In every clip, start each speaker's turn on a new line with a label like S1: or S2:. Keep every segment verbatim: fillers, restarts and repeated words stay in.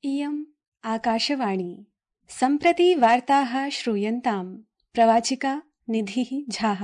S1: इयम् आकाशवाणी। सम्प्रति वार्ताः श्रूयन्ताम्। प्रवाचिका निधिः झाः।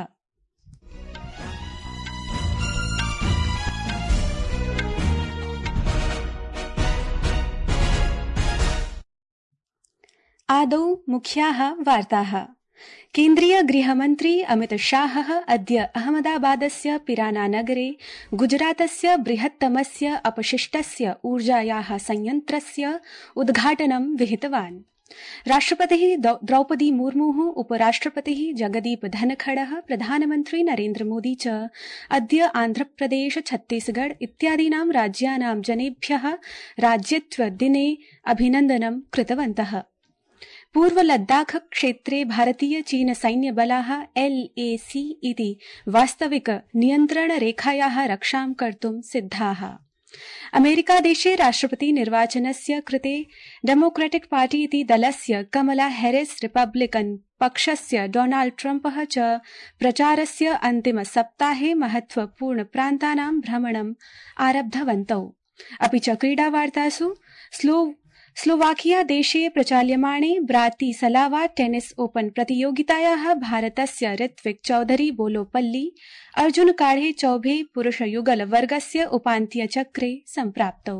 S1: आदौ मुख्याः वार्ताः। केन्द्रीय गृहमन्त्री अमित शाहः अद्य अहमदाबादस्य पिरानानगरे गुजरातस्य बृहत्तमस्य अपशिष्टस्य ऊर्जायाः संयन्त्रस्य उद्घाटनं विहितवान्। राष्ट्रपतिः द्रौपदी मुर्मुः, उपराष्ट्रपतिः जगदीप धनखडः, प्रधानमन्त्री नरेन्द्र मोदी च अद्य आन्ध्रप्रदेश, छत्तीसगढ़ इत्यादीनां राज्यानां जनेभ्यः राज्यत्वदिने अभिनन्दनं कृतवन्तः। पूर्व लद्दाख क्षेत्रे भारतीय चीन सैन्यबलाः एल ए सी इति वास्तविक नियन्त्रणरेखायाः रक्षां कर्तुं सिद्धाः। अमेरिकादेशे राष्ट्रपति निर्वाचनस्य कृते डेमोक्रेटिक पार्टी इति दलस्य कमला हैरिस, रिपब्लिकन पक्षस्य डोनाल्ड ट्रम्पः च प्रचारस्य अन्तिमसप्ताहे महत्वपूर्ण प्रान्तानां भ्रमणम् आरब्धवन्तौ। अपि च क्रीडावार्तासु स्लो स्लोवाकिया देशे प्रचाल्यमाणे ब्रातिसलावा टेनिस ओपन प्रतियोगितायाः भारतस्य ऋत्विक चौधरी बोलोपल्ली अर्जुन काढ़े चौभे पुरुषयुगल वर्गस्य उपान्त्यचक्रे सम्प्राप्तौ।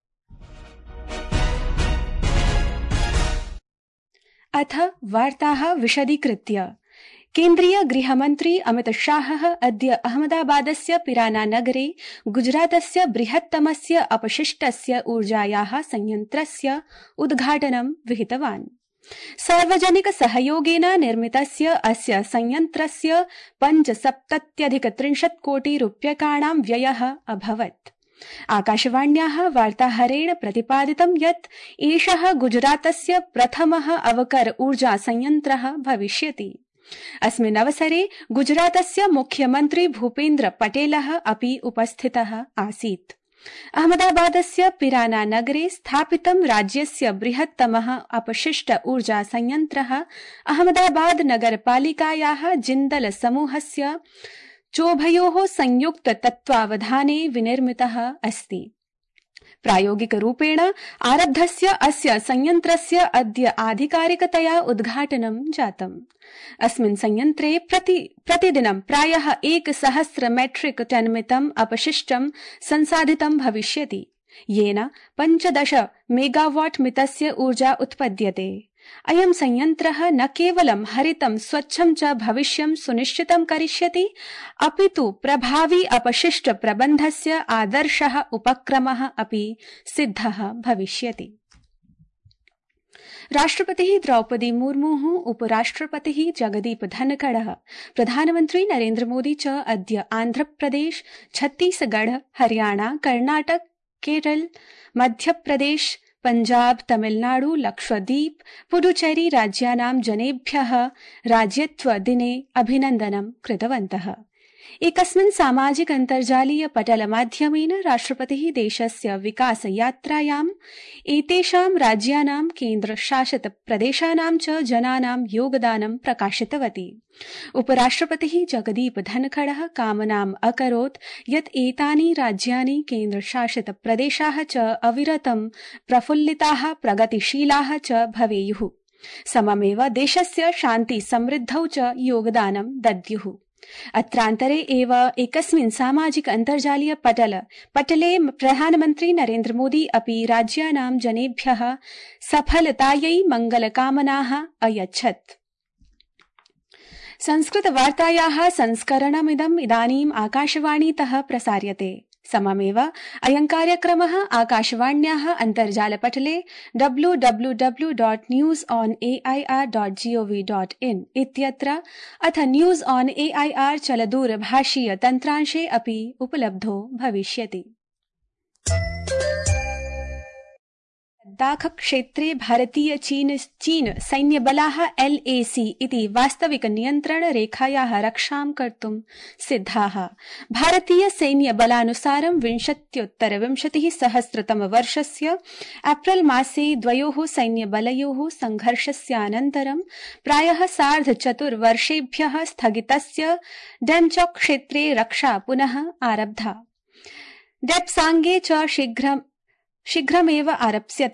S1: अथ वार्ताः विशदीकृत्य। केन्द्रीय गृहमन्त्री अमित शाहः अद्य अहमदाबादस्य पिरानानगरे गुजरातस्य बृहत्तमस्य अपशिष्टस्य ऊर्जायाः संयन्त्रस्य उद्घाटनं विहितवान्। सार्वजनिक सहयोगेन निर्मितस्य अस्य संयन्त्रस्य पञ्चसप्तत्यधिक त्रिंशत् कोटि रूप्यकाणां व्ययः अभवत्। आकाशवाण्याः वार्ताहरेण प्रतिपादितं यत् एषः गुजरातस्य प्रथमः अवकर ऊर्जा संयन्त्रः भविष्यति। अस्मिन् अवसरे गुजरातस्य मुख्यमन्त्री भूपेन्द्र पटेलः अपि उपस्थितः आसीत्। अहमदाबादस्य पिरानानगरे स्थापितं राज्यस्य बृहत्तमः अपशिष्ट ऊर्जा संयन्त्रः अहमदाबाद नगरपालिकायाः जिन्दल समूहस्य चोभयोः संयुक्त तत्त्वावधाने विनिर्मितः अस्ति। प्रायोगिकरूपेण आरब्धस्य अस्य संयन्त्रस्य अद्य आधिकारिकतया उद्घाटनं जातम्। अस्मिन् संयन्त्रे प्रति प्रतिदिनं प्रायः एकसहस्र मेट्रिक टन मितम् अपशिष्टं संसाधितं भविष्यति, येन पञ्चदश मेगावाट् मितस्य ऊर्जा उत्पद्यते। अयं संयन्त्रः न केवलं हरितं स्वच्छं च भविष्यं सुनिश्चितं करिष्यति, अपितु प्रभावी अपशिष्ट प्रबन्धस्य आदर्शः उपक्रमः अपि सिद्धः भविष्यति। राष्ट्रपतिः द्रौपदी मुर्मुः, उपराष्ट्रपतिः जगदीप धनखडः, प्रधानमन्त्री नरेन्द्र मोदी च अद्य आन्ध्रप्रदेश, छत्तीसगढ़, हरियाणा, कर्णाटक, केरल, मध्यप्रदेश, पंजाब, तमिलनाडु, लक्षद्वीप, पुडुचेरी राज्यानां जनेभ्यः राज्यत्वदिने अभिनन्दनं कृतवन्तः। एकस्मिन् सामाजिक अन्तर्जालीय पटलमाध्यमेन राष्ट्रपतिः देशस्य विकासयात्रायाम् एतेषां राज्यानां केन्द्रशासित प्रदेशानां च जनानां योगदानं प्रकाशितवती। उपराष्ट्रपतिः जगदीप धनखडः कामनाम् अकरोत् यत् एतानि राज्यानि केन्द्रशासित प्रदेशाः च अविरतं प्रफुल्लिताः, प्रगतिशीलाः च भवेयुः। सममेव देशस्य शान्ति समृद्धौ च योगदानं दद्युः। अत्रान्तरे एव एकस्मिन् सामाजिक अन्तर्जालीय पटल पटले प्रधानमन्त्री नरेन्द्र मोदी अपि राज्यानां जनेभ्यः सफलतायै मङ्गलकामनाः अयच्छत्। संस्कृतवार्तायाः संस्करणमिदम् इदानीम् आकाशवाणीतः प्रसार्यते। सममेव अयं कार्यक्रमः आकाशवाण्याः अन्तर्जालपटले W W W dot news on A I R dot gov dot in इत्यत्र अथ news on A I R चलदूरभाषीय तन्त्रांशे अपि उपलब्धो भविष्यति। लद्दाख क्षेत्रे भारतीय चीन चीन सैन्यबलाः एल ए सी इति वास्तविक नियन्त्रणरेखायाः रक्षां कर्तुं सिद्धाः। भारतीय सैन्यबलानुसारं विंशत्युत्तर विंशतिः सहस्रतमवर्षस्य एप्रिल मासे द्वयोः सैन्यबलयोः संघर्षस्यानन्तरं प्रायः सार्धचतुर्वर्षेभ्यः स्थगितस्य डेमचौक क्षेत्रे रक्षा पुनः आरब्धा। डेप्सांगे च शीघ्रं शीघ्रमेव आरप्स्यते।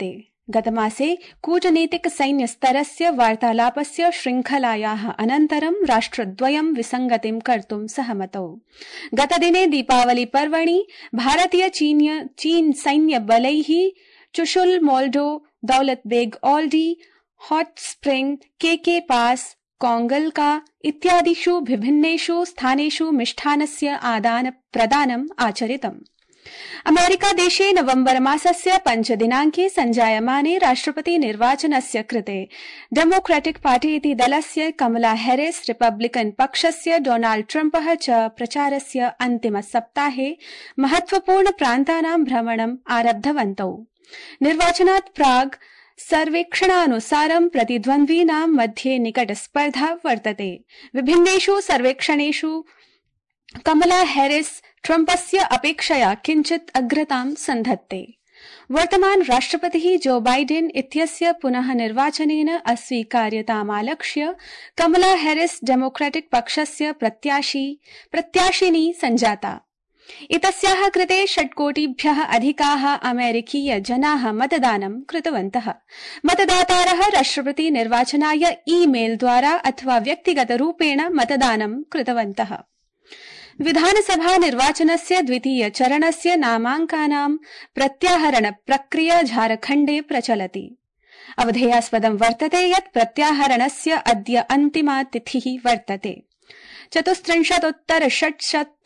S1: गतमासे कूटनीतिक सैन्य स्तरस्य वार्तालापस्य श्रृंखलायाः अनन्तरं राष्ट्रद्वयं विसङ्गतिं कर्तुं सहमतौ। गतदिने दीपावली पर्वणि भारतीय चीन सैन्य बलैः Chushul Moldo, Daulat Beg Oldi, hot spring, K K pass, कोंगलका इत्यादिषु विभिन्नेषु स्थानेषु मिष्ठानस्य आदान प्रदानम् आचरितम्। अमेरिका देशे नवम्बर मासस्य पञ्चदिनाङ्के सञ्जायमाने राष्ट्रपति निर्वाचनस्य कृते डेमोक्रेटिक पार्टी इति दलस्य कमला हैरिस, रिपब्लिकन पक्षस्य डोनाल्ड ट्रम्पः च प्रचारस्य अन्तिमसप्ताहे महत्वपूर्ण प्रान्तानां भ्रमणम् आरब्धवन्तौ। निर्वाचनात् प्राग् सर्वेक्षणानुसारं प्रतिद्वन्द्वीनां मध्ये निकटस्पर्धा वर्तते। विभिन्नेषु सर्वेक्षणेषु कमला हैरिस ट्रम्पस्य अपेक्षया किञ्चित् अग्रतां सन्धत्ते। वर्तमान राष्ट्रपतिः जो बाइडेन इत्यस्य पुनः निर्वाचनेन अस्वीकार्यतामालक्ष्य कमला हैरिस डेमोक्रेटिक पक्षस्य प्रत्याशी प्रत्याशिनी सञ्जाता। एतस्याः कृते षट्कोटिभ्यः अधिकाः अमेरिकीय जनाः मतदानं कृतवन्तः। मतदातारः राष्ट्रपति निर्वाचनाय ईमेल द्वारा अथवा व्यक्तिगतरूपेण मतदानं कृतवन्तः। विधानसभा निर्वाचनस्य द्वितीय चरणस्य नामाङ्कानां प्रत्याहरण प्रक्रिया झारखण्डे प्रचलति। अवधेयास्पदं वर्तते यत् प्रत्याहरणस्य अद्य अन्तिमा तिथिः वर्तते। चतुस्त्रिंशदुत्तर षट्शत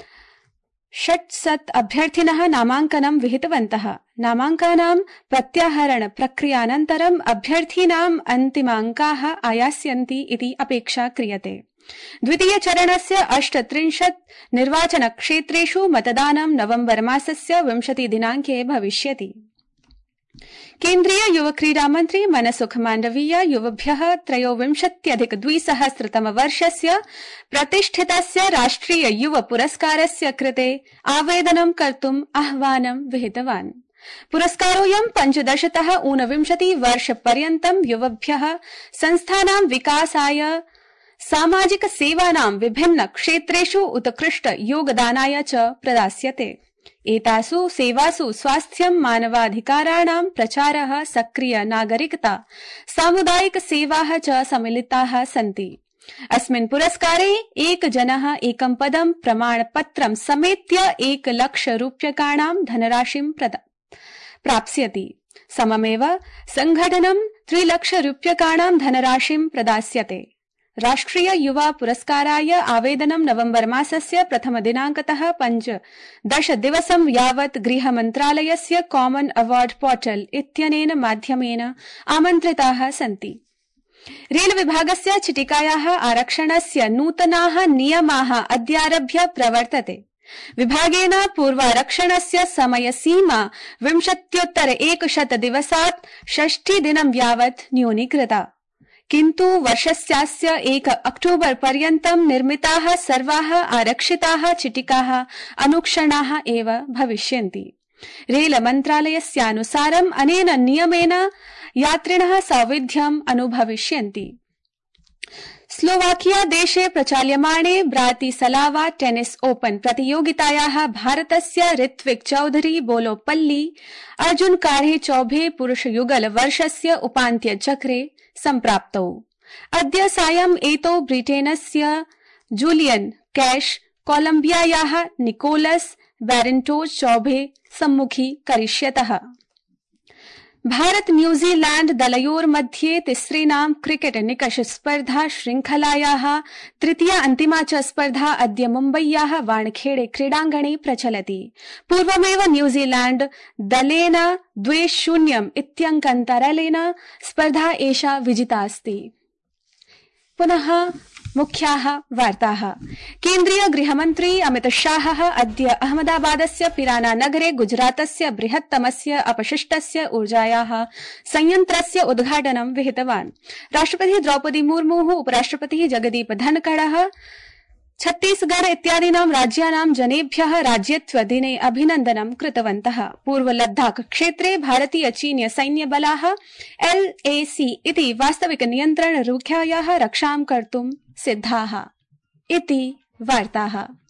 S1: षट्शत अभ्यर्थिनः नामाङ्कनं विहितवन्तः। नामाङ्कानां प्रत्याहरण प्रक्रियानन्तरं अभ्यर्थिनाम् अन्तिमाङ्काः आयास्यन्ति इति अपेक्षा क्रियते। द्वितीय चरणस्य अष्टत्रिंशत् निर्वाचन क्षेत्रेषु मतदानं नवम्बर मासस्य विंशति दिनाङ्के भविष्यति। केन्द्रीय युव क्रीडा मन्त्री मनसुख माण्डवीय युवभ्यः त्रयोविंशत्यधिक द्विसहस्रतम वर्षस्य प्रतिष्ठितस्य राष्ट्रिय युव पुरस्कारस्य कृते आवेदनं कर्तुम् आह्वानं विहितवान्। पुरस्कारोऽयं पञ्चदशतः ऊनविंशति वर्षपर्यन्तं युवभ्यः संस्थानां विकासाय, सामाजिक सेवानां विभिन्न क्षेत्रेषु उत्कृष्ट योगदानाय च प्रदास्यते। एतासु सेवासु स्वास्थ्यं, मानवाधिकाराणां प्रचारः, सक्रिय नागरिकता, सामुदायिक सेवाः च सम्मिलिताः सन्ति। अस्मिन् पुरस्कारे एक जनः एकं पदं प्रमाणपत्रं समेत्य एक लक्ष रूप्यकाणां धनराशिं प्राप्स्यति। सममेव संघटनं त्रिलक्ष रूप्यकाणां धनराशिं प्रदास्यते। राष्ट्रिय युवा पुरस्काराय आवेदनं नवम्बर मासस्य प्रथम दिनाङ्कतः पञ्चदश दिवसं यावत् गृह मन्त्रालयस्य कॉमन अवार्ड पोर्टल इत्यनेन माध्यमेन आमन्त्रिताः सन्ति। रेल विभागस्य चिटिकायाः आरक्षणस्य नूतनाः नियमाः अद्यारभ्य प्रवर्तते। विभागेन पूर्वारक्षणस्य समयसीमा विंशत्युत्तर एकशत दिवसात् षष्टि दिनं यावत् न्यूनीकृता। किन्तु वर्षस्यास्य एक अक्टोबर पर्यन्तं निर्मिताः सर्वाः आरक्षिताः चिटिकाः अनुक्षणाः एव भविष्यन्ति। रेल मन्त्रालयस्यानुसारम् अनेन नियमेन यात्रिणः सौविध्यम् अनुभविष्यन्ति। स्लोवाकिया देशे प्रचाल्यमाणे ब्रातिसलावा टेनिस ओपन प्रतियोगितायाः भारतस्य ऋत्विक चौधरी बोलोपल्ली अर्जुन काढ़े चौभे पुरुष युगल वर्षस्य उपान्त्यचक्रे सम्प्राप्तौ। अद्य सायं एतौ ब्रिटेनस्य जूलियन कैश कोलम्बियायाः निकोलस बैरेंटोज चौभे सम्मुखी करिष्यतः। भारत न्यूजीलैंड दलयोर्मध्ये तिसृणां क्रिकेट निकष स्पर्धा श्रृंखलायाः तृतीया अन्तिमा च स्पर्धा अद्य मुम्बय्याः वानखेड़े क्रीडाङ्गणे प्रचलति। पूर्वमेव न्यूजीलैंड दलेन द्वे शून्यम् इत्यङ्कान्तरालेन स्पर्धा एषा विजिता अस्ति। पुनः मुख्याः वार्ताः। केन्द्रीय गृहमन्त्री अमित शाहः अद्य अहमदाबादस्य पिराना नगरे गुजरातस्य बृहत्तमस्य अपशिष्टस्य ऊर्जायाः संयन्त्रस्य उद्घाटनं विहितवान्। राष्ट्रपतिः द्रौपदी मुर्मुः, उपराष्ट्रपतिः जगदीप धनखडः, छत्तीसगढ़ इत्यादीनां राज्यानां जनेभ्यः राज्यत्व दिने अभिनन्दनं कृतवन्तः। पूर्व लद्दाख क्षेत्रे भारतीय चीनीय सैन्यबलाः एल ए सी इति वास्तविक नियन्त्रण रेखायाः रक्षां कर्तुं सिद्धाः इति वार्ताः।